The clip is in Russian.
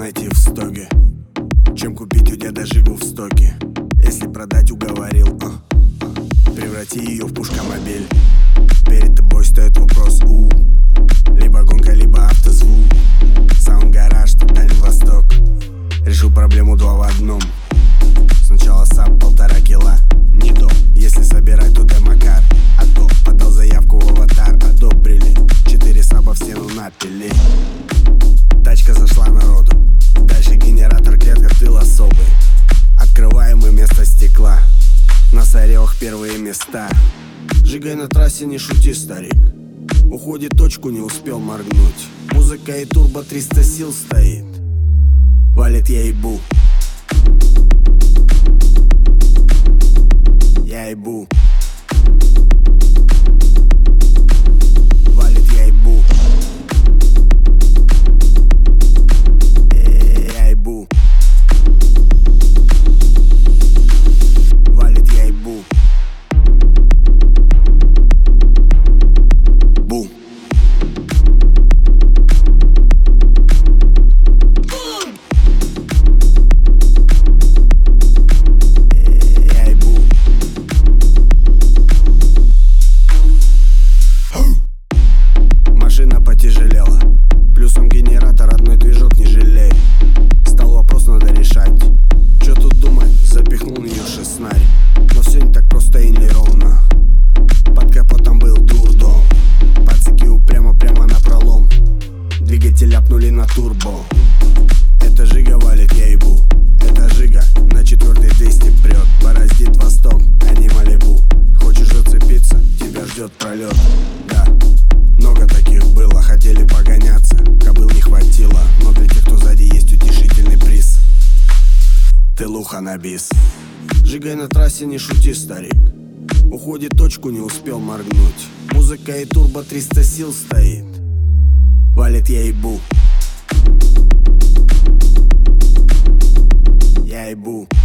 найти в стоге, чем купить у деда Жигу в стоке. Если продать, уговорил, преврати ее в пушкомобиль. Перед тобой стоит вопрос, либо гонка, либо автозвук. Саунд-гараж, тут Дальний Восток. Решил проблему два в одном. Сначала САП 1,5 кило, не то. Если собирать, то демокар. А то подал заявку в аватар, одобрили. 4 саба в стену напили. Тачка зашла народу. Дальше генератор, клетка, тыл особый. Открываем мы место стекла. На Саревах первые места. Жигай на трассе, не шути, старик. Уходит точку, не успел моргнуть. Музыка и турбо 300 сил стоит. Валит, я ебу. Я ебу. Валит, я ебу. Я ебу. Валит, я ебу. Бум. Машина потяжелела, плюсом генератор, одной движок не жалеет. Стал вопрос, надо решать. Чё тут думать, запихнул в неё шестнарь. Но все не так просто и неровно. Под капотом был дурдом. Пацаки упрямо прямо на пролом. Двигатель ляпнули на турбо. Это Жига валит, я ебу. Это Жига на 4-й 200 прет. Бороздит Восток, а не Малибу. Хочешь зацепиться, тебя ждет пролет. Да, много таких было, хотели погоняться, кобыл не хватило. Но для тех, кто сзади, есть утешительный приз. Тылуха на бис. Жигай на трассе, не шути, старик. Уходит точку, не успел моргнуть. Музыка и турбо 300 сил стоит. Валит, я ебу. Я ебу.